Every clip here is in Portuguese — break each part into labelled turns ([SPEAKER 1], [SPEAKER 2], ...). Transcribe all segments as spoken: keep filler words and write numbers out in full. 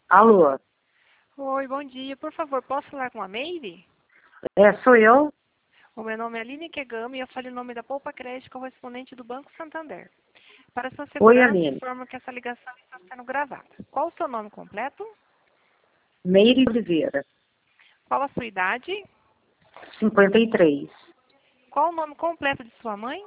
[SPEAKER 1] Alô?
[SPEAKER 2] Oi, bom dia. Por favor, posso falar com a Meire?
[SPEAKER 1] É, sou eu?
[SPEAKER 2] O meu nome é Aline Kegami e eu falo em nome da Poupa Crédito, correspondente do Banco Santander. Para sua
[SPEAKER 1] Oi,
[SPEAKER 2] segurança,
[SPEAKER 1] Aline.
[SPEAKER 2] informo que essa ligação está sendo gravada. Qual o seu nome completo?
[SPEAKER 1] Meire Oliveira,
[SPEAKER 2] Qual a sua idade?
[SPEAKER 1] cinquenta e três.
[SPEAKER 2] Qual o nome completo de sua mãe?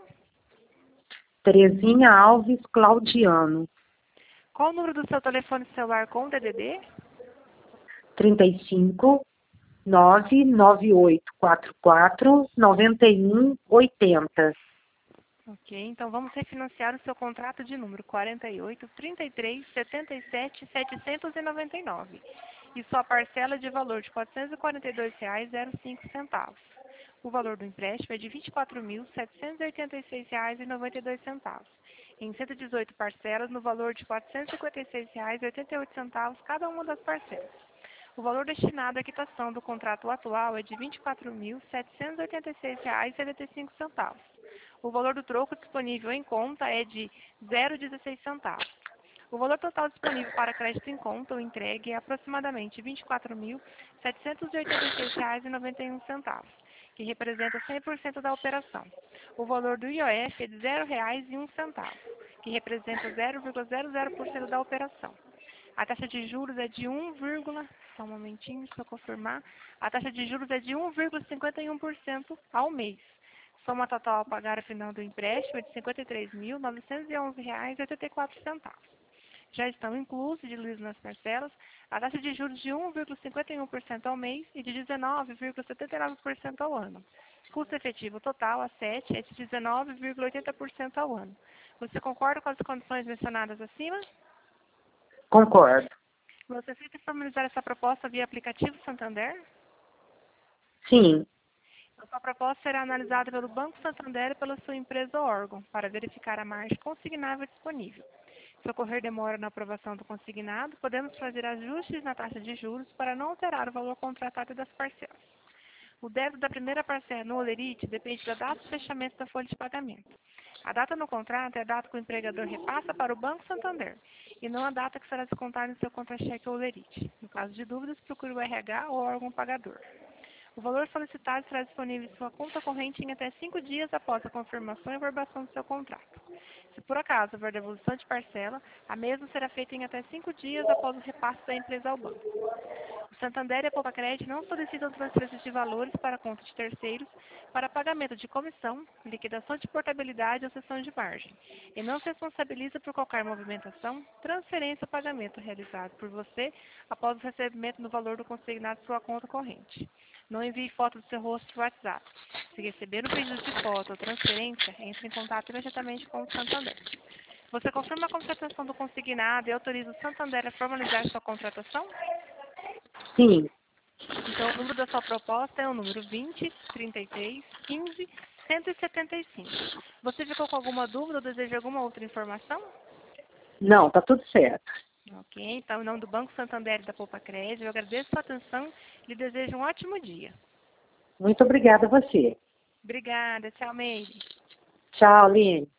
[SPEAKER 1] Terezinha Alves Claudiano,
[SPEAKER 2] Qual o número do seu telefone celular com D D D?
[SPEAKER 1] trinta e cinco, nove nove oito quatro quatro, nove um oito zero.
[SPEAKER 2] Ok, então vamos refinanciar o seu contrato de número quarenta e oito, trinta e três, setenta e sete, setecentos e noventa e nove e sua parcela de valor de quatrocentos e quarenta e dois reais e zero cinco centavos. O valor do empréstimo é de vinte e quatro mil, setecentos e oitenta e seis reais e noventa e dois centavos, em cento e dezoito parcelas no valor de quatrocentos e cinquenta e seis reais e oitenta e oito centavos cada uma das parcelas. O valor destinado à quitação do contrato atual é de vinte e quatro mil, setecentos e oitenta e seis reais e setenta e cinco centavos. O valor do troco disponível em conta é de zero vírgula dezesseis centavos. O valor total disponível para crédito em conta ou entregue é aproximadamente vinte e quatro mil, setecentos e oitenta e seis reais e noventa e um centavos, que representa cem por cento da operação. O valor do I O F é de zero reais e um centavo, que representa zero vírgula zero zero por cento da operação. A taxa de juros é de um, só um momentinho, deixa eu confirmar. A taxa de juros é de um vírgula cinquenta e um por cento ao mês. Soma total a pagar ao final do empréstimo é de cinquenta e três mil, novecentos e onze reais e oitenta e quatro centavos. Já estão inclusos, diluídos nas parcelas, a taxa de juros de um vírgula cinquenta e um por cento ao mês e de dezenove vírgula setenta e nove por cento ao ano. Custo efetivo total a sete é de dezenove vírgula oitenta por cento ao ano. Você concorda com as condições mencionadas acima?
[SPEAKER 1] Concordo.
[SPEAKER 2] Você aceita formalizar essa proposta via aplicativo Santander?
[SPEAKER 1] Sim,
[SPEAKER 2] A sua proposta será analisada pelo Banco Santander e pela sua empresa ou órgão para verificar a margem consignável disponível. Se ocorrer demora na aprovação do consignado, podemos fazer ajustes na taxa de juros para não alterar o valor contratado das parcelas. O débito da primeira parcela no Olerite depende da data de fechamento da folha de pagamento. A data no contrato é a data que o empregador repassa para o Banco Santander, e não a data que será descontada em seu contra-cheque ou Olerite. No caso de dúvidas, procure o R H ou órgão pagador. O valor solicitado será disponível em sua conta corrente em até cinco dias após a confirmação e averbação do seu contrato. Se por acaso houver devolução de parcela, a mesma será feita em até cinco dias após o repasse da empresa ao banco. O Santander e a Poupa Crédito não solicitam transferências de valores para conta de terceiros para pagamento de comissão, liquidação de portabilidade ou cessão de margem, e não se responsabiliza por qualquer movimentação, transferência ou pagamento realizado por você após o recebimento do valor do consignado em sua conta corrente. Não envie foto do seu rosto por WhatsApp. Se receber um pedido de foto ou transferência, entre em contato imediatamente com o Santander. Você confirma a contratação do consignado e autoriza o Santander a formalizar sua contratação?
[SPEAKER 1] sim.
[SPEAKER 2] Então, o número da sua proposta é o número vinte, trinta e três, quinze, cento e setenta e cinco. Você ficou com alguma dúvida ou deseja alguma outra informação?
[SPEAKER 1] Não, tá tudo certo.
[SPEAKER 2] Ok, então, em nome do Banco Santander e da Poupa Crédito, eu agradeço a sua atenção e lhe desejo um ótimo dia.
[SPEAKER 1] Muito obrigada a você.
[SPEAKER 2] Obrigada, tchau, Meire.
[SPEAKER 1] Tchau, Aline.